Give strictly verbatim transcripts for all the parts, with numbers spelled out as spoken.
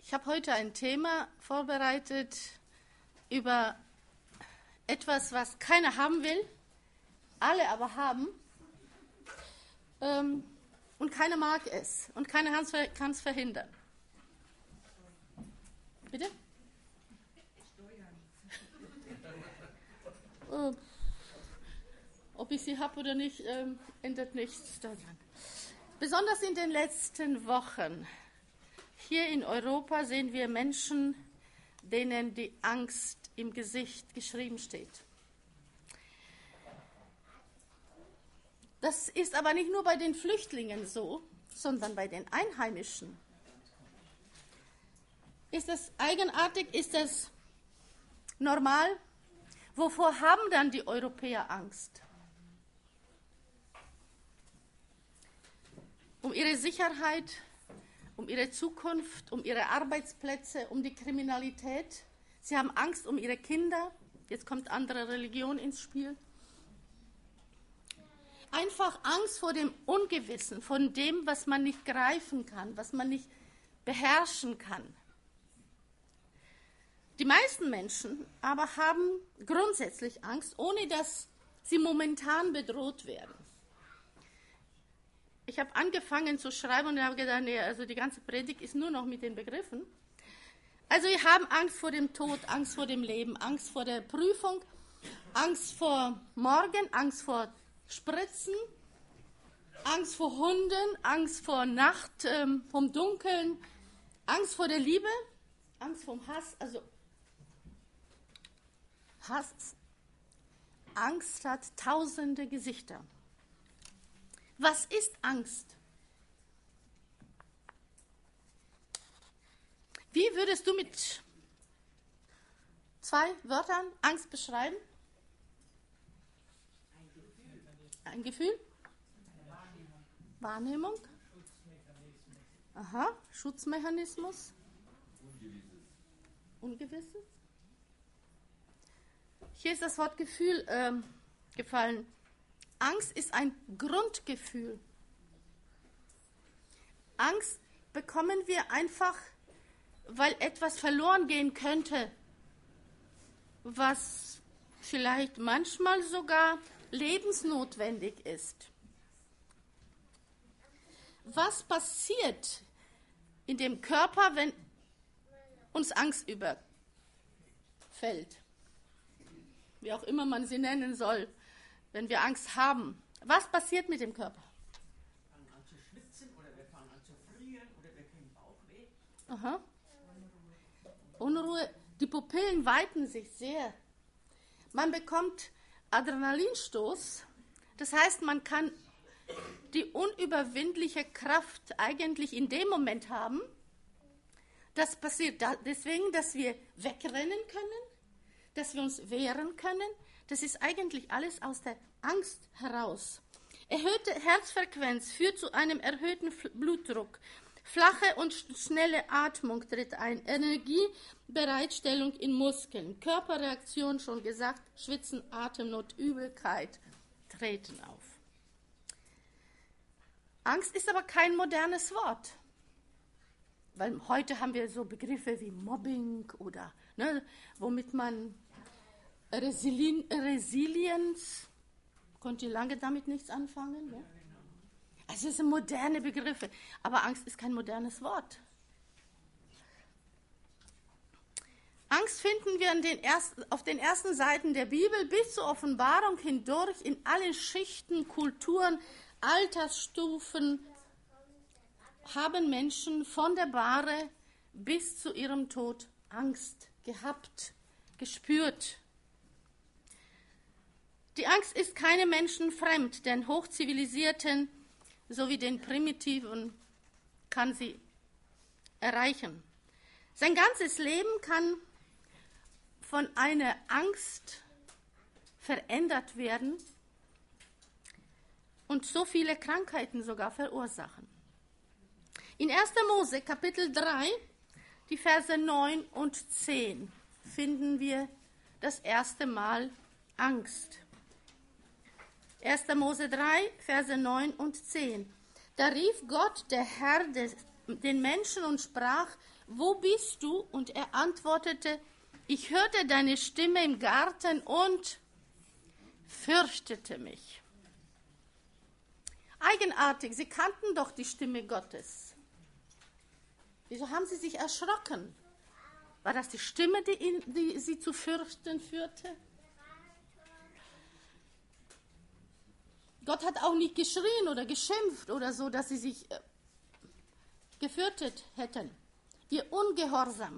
Ich habe heute ein Thema vorbereitet über etwas, was keiner haben will, alle aber haben, ähm, und keiner mag es und keiner kann es verhindern. Bitte? äh, ob ich sie habe oder nicht, ähm, ändert nichts daran. Besonders in den letzten Wochen hier in Europa sehen wir Menschen, denen die Angst im Gesicht geschrieben steht. Das ist aber nicht nur bei den Flüchtlingen so, sondern bei den Einheimischen. Ist das eigenartig? Ist das normal? Wovor haben dann die Europäer Angst? Um ihre Sicherheit, um ihre Zukunft, um ihre Arbeitsplätze, um die Kriminalität. Sie haben Angst um ihre Kinder. Jetzt kommt andere Religion ins Spiel. Einfach Angst vor dem Ungewissen, von dem, was man nicht greifen kann, was man nicht beherrschen kann. Die meisten Menschen aber haben grundsätzlich Angst, ohne dass sie momentan bedroht werden. Ich habe angefangen zu schreiben und habe gedacht, nee, also die ganze Predigt ist nur noch mit den Begriffen. Also wir haben Angst vor dem Tod, Angst vor dem Leben, Angst vor der Prüfung, Angst vor morgen, Angst vor Spritzen, Angst vor Hunden, Angst vor Nacht, ähm, vom Dunkeln, Angst vor der Liebe, Angst vom Hass. Also Hass, Angst hat tausende Gesichter. Was ist Angst? Wie würdest du mit zwei Wörtern Angst beschreiben? Ein Gefühl? Wahrnehmung? Aha, Schutzmechanismus? Ungewisses? Hier ist das Wort Gefühl ähm, gefallen. Angst ist ein Grundgefühl. Angst bekommen wir einfach, weil etwas verloren gehen könnte, was vielleicht manchmal sogar lebensnotwendig ist. Was passiert in dem Körper, wenn uns Angst überfällt? Wie auch immer man sie nennen soll. Wenn wir Angst haben, was passiert mit dem Körper? Wir fangen an zu schwitzen oder wir fangen an zu frieren oder wir kriegen Bauchweh. Aha. Unruhe. Die Pupillen weiten sich sehr. Man bekommt Adrenalinstoß. Das heißt, man kann die unüberwindliche Kraft eigentlich in dem Moment haben. Das passiert deswegen, dass wir wegrennen können, dass wir uns wehren können. Das ist eigentlich alles aus der Angst heraus. Erhöhte Herzfrequenz führt zu einem erhöhten Blutdruck. Flache und schnelle Atmung tritt ein. Energiebereitstellung in Muskeln. Körperreaktion, schon gesagt, Schwitzen, Atemnot, Übelkeit treten auf. Angst ist aber kein modernes Wort. Weil heute haben wir so Begriffe wie Mobbing oder ne, womit man Resilien, Resilienz, konnte lange damit nichts anfangen. Ne? Also es sind moderne Begriffe, aber Angst ist kein modernes Wort. Angst finden wir an den ersten, auf den ersten Seiten der Bibel bis zur Offenbarung hindurch in allen Schichten, Kulturen, Altersstufen haben Menschen von der Bahre bis zu ihrem Tod Angst gehabt, gespürt. Die Angst ist keinem Menschen fremd, den Hochzivilisierten sowie den Primitiven kann sie erreichen. Sein ganzes Leben kann von einer Angst verändert werden und so viele Krankheiten sogar verursachen. In erster Mose Kapitel drei, die Verse neun und zehn, finden wir das erste Mal Angst. erster Mose drei, Verse neun und zehn. Da rief Gott, der Herr, des, den Menschen und sprach: wo bist du? Und er antwortete, ich hörte deine Stimme im Garten und fürchtete mich. Eigenartig, sie kannten doch die Stimme Gottes. Wieso haben sie sich erschrocken? War das die Stimme, die, ihn, die sie zu fürchten führte? Gott hat auch nicht geschrien oder geschimpft oder so, dass sie sich äh, gefürchtet hätten. Ihr Ungehorsam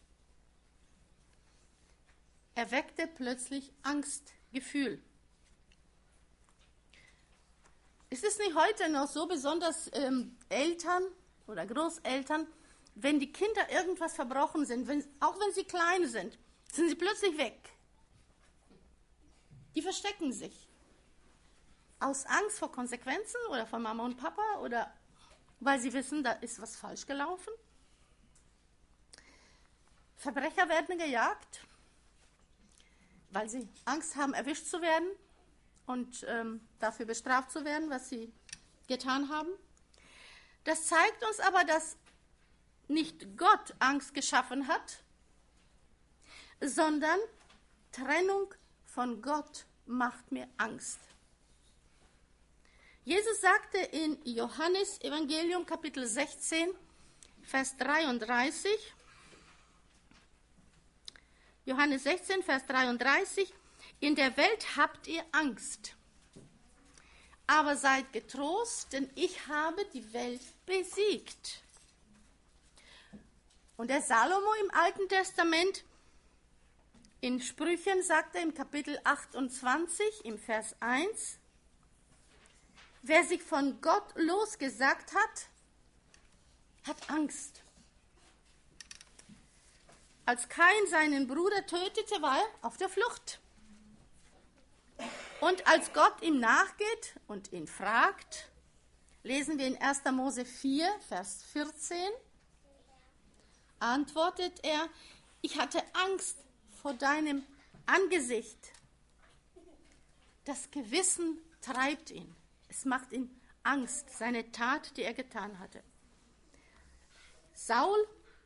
erweckte plötzlich Angstgefühl. Ist es nicht heute noch so, besonders ähm, Eltern oder Großeltern, wenn die Kinder irgendwas verbrochen sind, wenn, auch wenn sie klein sind, sind sie plötzlich weg. Die verstecken sich. Aus Angst vor Konsequenzen oder von Mama und Papa oder weil sie wissen, da ist was falsch gelaufen. Verbrecher werden gejagt, weil sie Angst haben, erwischt zu werden und ähm, dafür bestraft zu werden, was sie getan haben. Das zeigt uns aber, dass nicht Gott Angst geschaffen hat, sondern Trennung von Gott macht mir Angst. Jesus sagte in Johannes Evangelium Kapitel sechzehn, Vers dreiunddreißig, Johannes sechzehn, Vers dreiunddreißig, in der Welt habt ihr Angst, aber seid getrost, denn ich habe die Welt besiegt. Und der Salomo im Alten Testament, in Sprüchen sagt er im Kapitel achtundzwanzig, im Vers eins, wer sich von Gott losgesagt hat, hat Angst. Als Kain seinen Bruder tötete, war er auf der Flucht. Und als Gott ihm nachgeht und ihn fragt, lesen wir in erster Mose vier, Vers vierzehn, antwortet er, ich hatte Angst vor deinem Angesicht. Das Gewissen treibt ihn. Es macht ihm Angst, seine Tat, die er getan hatte. Saul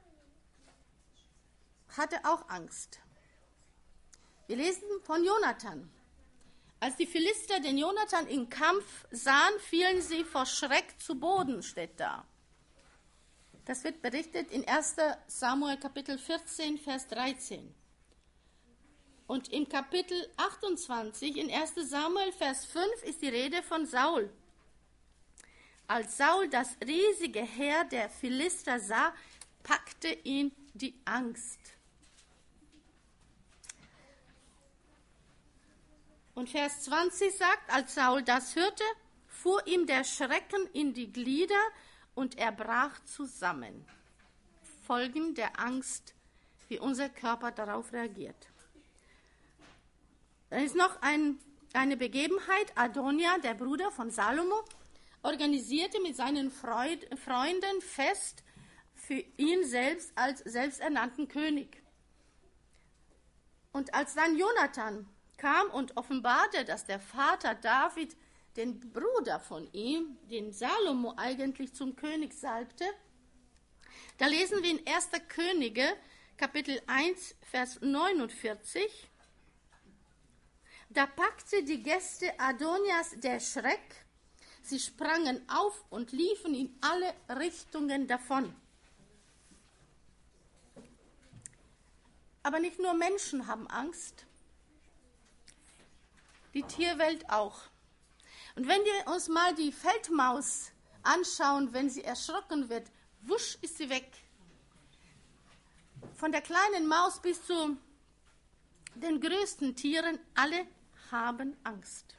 hatte auch Angst. Wir lesen von Jonathan. Als die Philister den Jonathan im Kampf sahen, fielen sie vor Schreck zu Boden, steht da. Das wird berichtet in erster Samuel Kapitel vierzehn, Vers dreizehn. Und im Kapitel achtundzwanzig, in erster Samuel, Vers fünf, ist die Rede von Saul. Als Saul das riesige Heer der Philister sah, packte ihn die Angst. Und Vers zwanzig sagt, als Saul das hörte, fuhr ihm der Schrecken in die Glieder und er brach zusammen. Folgen der Angst, wie unser Körper darauf reagiert. Dann ist noch ein, eine Begebenheit. Adonia, der Bruder von Salomo, organisierte mit seinen Freud, Freunden Fest für ihn selbst als selbsternannten König. Und als dann Jonathan kam und offenbarte, dass der Vater David den Bruder von ihm, den Salomo, eigentlich zum König salbte, da lesen wir in erster Könige, Kapitel eins, Vers neunundvierzig, da packte die Gäste Adonias der Schreck, sie sprangen auf und liefen in alle Richtungen davon. Aber nicht nur Menschen haben Angst, die Tierwelt auch. Und wenn wir uns mal die Feldmaus anschauen, wenn sie erschrocken wird, wusch ist sie weg. Von der kleinen Maus bis zu den größten Tieren, alle haben Angst.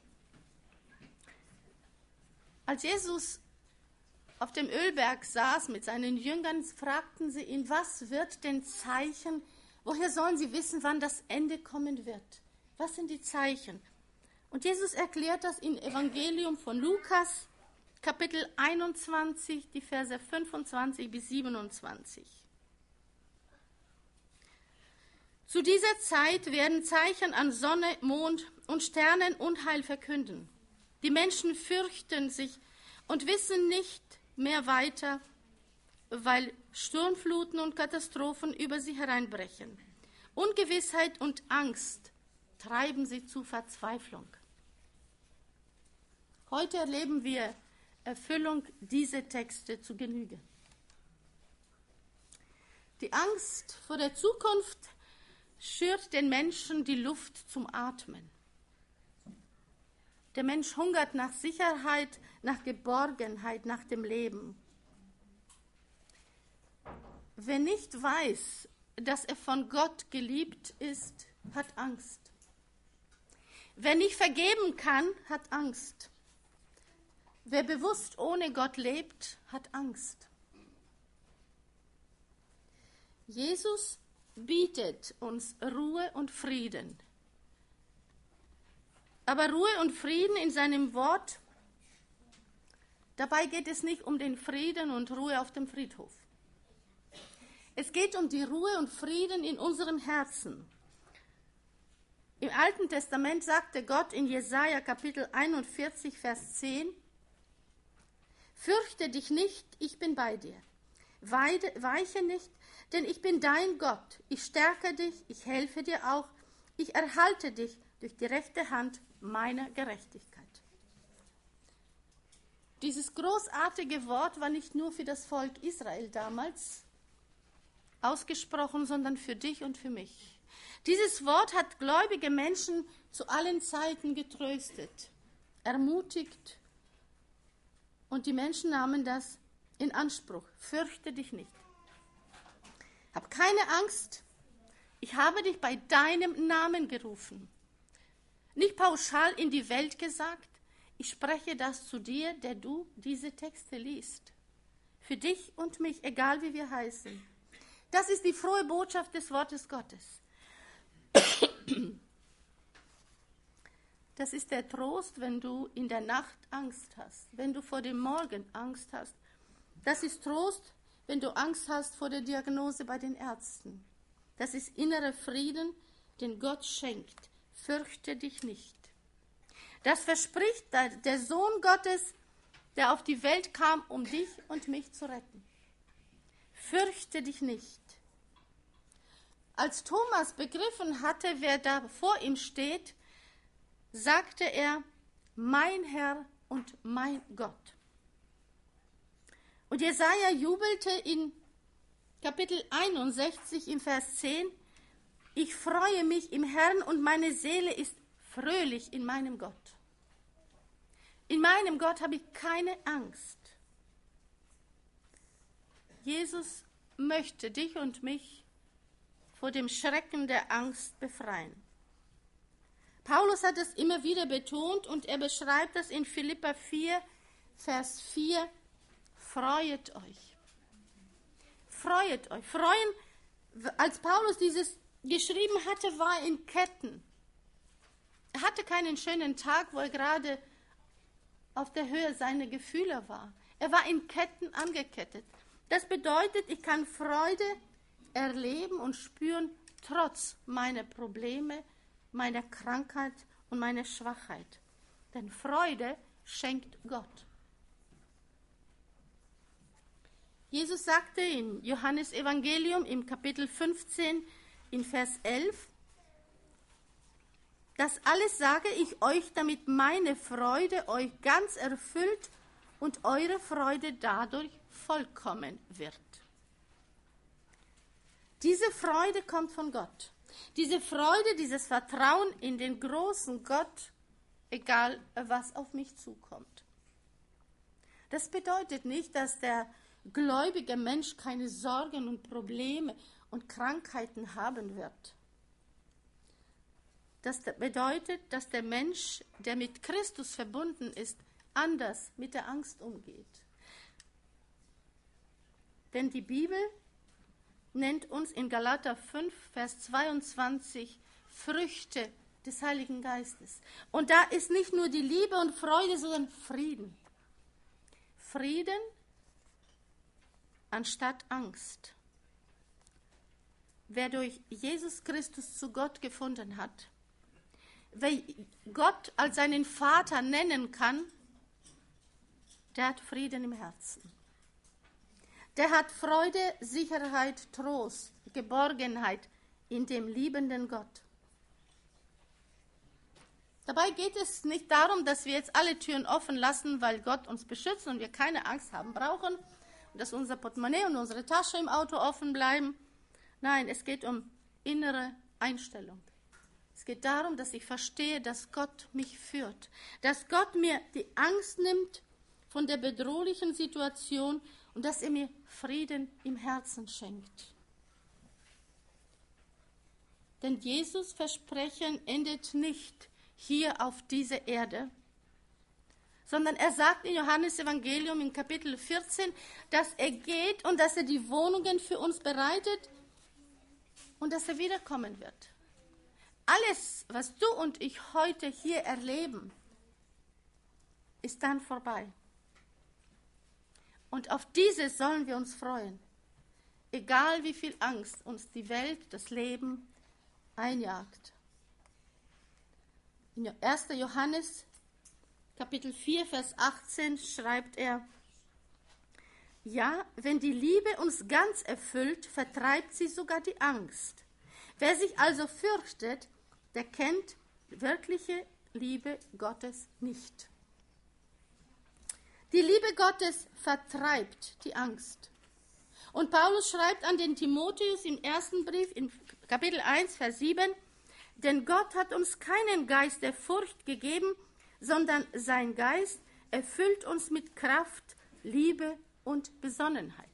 Als Jesus auf dem Ölberg saß mit seinen Jüngern, fragten sie ihn, was wird denn Zeichen? Woher sollen sie wissen, wann das Ende kommen wird? Was sind die Zeichen? Und Jesus erklärt das im Evangelium von Lukas, Kapitel einundzwanzig, die Verse fünfundzwanzig bis siebenundzwanzig. Zu dieser Zeit werden Zeichen an Sonne, Mond und Sternen Unheil verkünden. Die Menschen fürchten sich und wissen nicht mehr weiter, weil Sturmfluten und Katastrophen über sie hereinbrechen. Ungewissheit und Angst treiben sie zu Verzweiflung. Heute erleben wir Erfüllung dieser Texte zu Genüge. Die Angst vor der Zukunft schürt den Menschen die Luft zum Atmen. Der Mensch hungert nach Sicherheit, nach Geborgenheit, nach dem Leben. Wer nicht weiß, dass er von Gott geliebt ist, hat Angst. Wer nicht vergeben kann, hat Angst. Wer bewusst ohne Gott lebt, hat Angst. Jesus bietet uns Ruhe und Frieden. Aber Ruhe und Frieden in seinem Wort, dabei geht es nicht um den Frieden und Ruhe auf dem Friedhof. Es geht um die Ruhe und Frieden in unserem Herzen. Im Alten Testament sagte Gott in Jesaja Kapitel einundvierzig, Vers zehn, Fürchte dich nicht, ich bin bei dir. Weide, weiche nicht, denn ich bin dein Gott. Ich stärke dich, ich helfe dir auch. Ich erhalte dich durch die rechte Hand meiner Gerechtigkeit. Dieses großartige Wort war nicht nur für das Volk Israel damals ausgesprochen, sondern für dich und für mich. Dieses Wort hat gläubige Menschen zu allen Zeiten getröstet, ermutigt, und die Menschen nahmen das in Anspruch. Fürchte dich nicht. Hab keine Angst. Ich habe dich bei deinem Namen gerufen. Nicht pauschal in die Welt gesagt. Ich spreche das zu dir, der du diese Texte liest. Für dich und mich, egal wie wir heißen. Das ist die frohe Botschaft des Wortes Gottes. Das ist der Trost, wenn du in der Nacht Angst hast, wenn du vor dem Morgen Angst hast. Das ist Trost, wenn du Angst hast vor der Diagnose bei den Ärzten. Das ist innerer Frieden, den Gott schenkt. Fürchte dich nicht. Das verspricht der Sohn Gottes, der auf die Welt kam, um dich und mich zu retten. Fürchte dich nicht. Als Thomas begriffen hatte, wer da vor ihm steht, sagte er, mein Herr und mein Gott. Und Jesaja jubelte in Kapitel einundsechzig im Vers zehn, ich freue mich im Herrn und meine Seele ist fröhlich in meinem Gott. In meinem Gott habe ich keine Angst. Jesus möchte dich und mich vor dem Schrecken der Angst befreien. Paulus hat es immer wieder betont und er beschreibt das in Philipper vier, Vers vier. Freuet euch. Freuet euch. Freuen, als Paulus dieses geschrieben hatte, war in Ketten. Er hatte keinen schönen Tag, wo er gerade auf der Höhe seiner Gefühle war. Er war in Ketten angekettet. Das bedeutet, ich kann Freude erleben und spüren, trotz meiner Probleme, meiner Krankheit und meiner Schwachheit. Denn Freude schenkt Gott. Jesus sagte in Johannes Evangelium im Kapitel fünfzehn in Vers elf, das alles sage ich euch, damit meine Freude euch ganz erfüllt und eure Freude dadurch vollkommen wird. Diese Freude kommt von Gott. Diese Freude, dieses Vertrauen in den großen Gott, egal was auf mich zukommt. Das bedeutet nicht, dass der gläubige Mensch keine Sorgen und Probleme und Krankheiten haben wird. Das bedeutet, dass der Mensch, der mit Christus verbunden ist, anders mit der Angst umgeht. Denn die Bibel nennt uns in Galater fünf, Vers zweiundzwanzig Früchte des Heiligen Geistes. Und da ist nicht nur die Liebe und Freude, sondern Frieden. Frieden anstatt Angst. Wer durch Jesus Christus zu Gott gefunden hat, wer Gott als seinen Vater nennen kann, der hat Frieden im Herzen. der hat Freude, Sicherheit, Trost, Geborgenheit in dem liebenden Gott. Dabei geht es nicht darum, dass wir jetzt alle Türen offen lassen, weil Gott uns beschützt und wir keine Angst haben brauchen und dass unser Portemonnaie und unsere Tasche im Auto offen bleiben. Nein, es geht um innere Einstellung. Es geht darum, dass ich verstehe, dass Gott mich führt, dass Gott mir die Angst nimmt von der bedrohlichen Situation und dass er mir Frieden im Herzen schenkt. Denn Jesus' Versprechen endet nicht hier auf dieser Erde, sondern er sagt in Johannes Evangelium in Kapitel vierzehn, dass er geht und dass er die Wohnungen für uns bereitet und dass er wiederkommen wird. Alles, was du und ich heute hier erleben, ist dann vorbei. Und auf diese sollen wir uns freuen, egal wie viel Angst uns die Welt, das Leben einjagt. In erster Johannes, Kapitel vier, Vers achtzehn schreibt er, ja, wenn die Liebe uns ganz erfüllt, vertreibt sie sogar die Angst. Wer sich also fürchtet, der kennt wirkliche Liebe Gottes nicht. Die Liebe Gottes vertreibt die Angst. Und Paulus schreibt an den Timotheus im ersten Brief, in Kapitel eins, Vers sieben, denn Gott hat uns keinen Geist der Furcht gegeben, sondern sein Geist erfüllt uns mit Kraft, Liebe und Besonnenheit.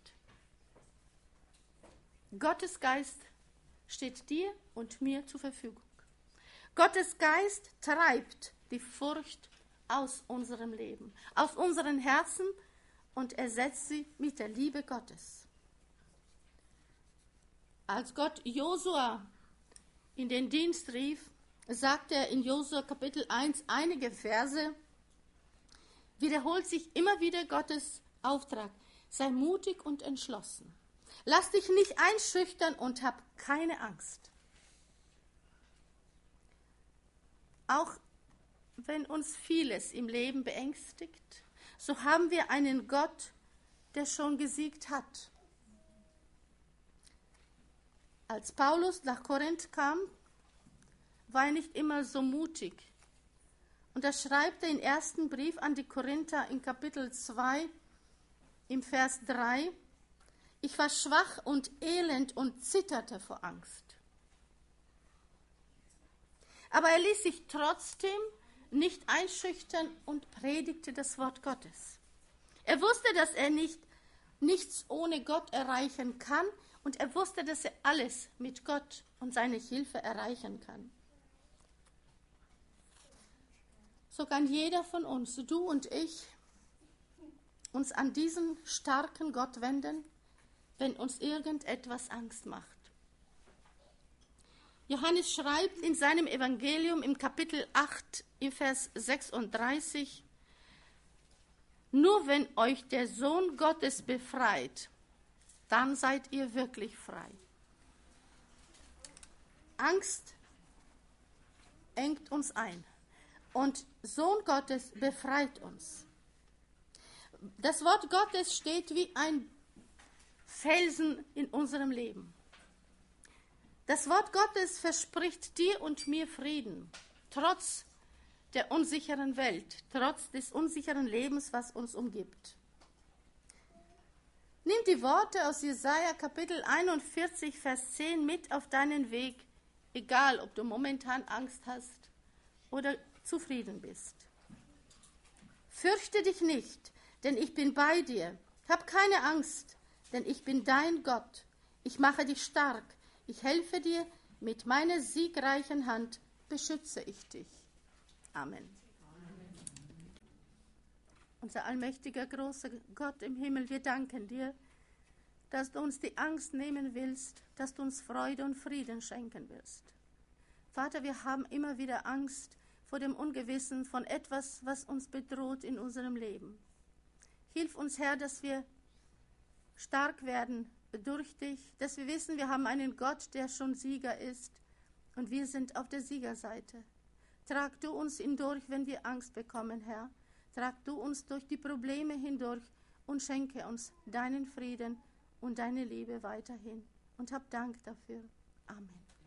Gottes Geist steht dir und mir zur Verfügung. Gottes Geist treibt die Furcht aus unserem Leben, aus unseren Herzen und ersetzt sie mit der Liebe Gottes. Als Gott Josua in den Dienst rief, sagt er in Josua Kapitel eins einige Verse, wiederholt sich immer wieder Gottes Auftrag. Sei mutig und entschlossen. Lass dich nicht einschüchtern und hab keine Angst. Auch wenn uns vieles im Leben beängstigt, so haben wir einen Gott, der schon gesiegt hat. Als Paulus nach Korinth kam, war er nicht immer so mutig. Und da schreibt er im ersten Brief an die Korinther in Kapitel zwei, im Vers drei, ich war schwach und elend und zitterte vor Angst. Aber er ließ sich trotzdem nicht einschüchtern und predigte das Wort Gottes. Er wusste, dass er nicht, nichts ohne Gott erreichen kann und er wusste, dass er alles mit Gott und seiner Hilfe erreichen kann. So kann jeder von uns, du und ich, uns an diesen starken Gott wenden, wenn uns irgendetwas Angst macht. Johannes schreibt in seinem Evangelium im Kapitel acht, im Vers sechsunddreißig, nur wenn euch der Sohn Gottes befreit, dann seid ihr wirklich frei. Angst engt uns ein und Sohn Gottes befreit uns. Das Wort Gottes steht wie ein Felsen in unserem Leben. Das Wort Gottes verspricht dir und mir Frieden, trotz der unsicheren Welt, trotz des unsicheren Lebens, was uns umgibt. Nimm die Worte aus Jesaja Kapitel einundvierzig, Vers zehn mit auf deinen Weg, egal ob du momentan Angst hast oder zufrieden bist. Fürchte dich nicht, denn ich bin bei dir. Hab keine Angst, denn ich bin dein Gott. Ich mache dich stark. Ich helfe dir, mit meiner siegreichen Hand beschütze ich dich. Amen. Unser allmächtiger, großer Gott im Himmel, wir danken dir, dass du uns die Angst nehmen willst, dass du uns Freude und Frieden schenken willst. Vater, wir haben immer wieder Angst vor dem Ungewissen, von etwas, was uns bedroht in unserem Leben. Hilf uns, Herr, dass wir stark werden durch dich, dass wir wissen, wir haben einen Gott, der schon Sieger ist und wir sind auf der Siegerseite. Trag du uns hindurch, wenn wir Angst bekommen, Herr. Trag du uns durch die Probleme hindurch und schenke uns deinen Frieden und deine Liebe weiterhin. Und hab Dank dafür. Amen.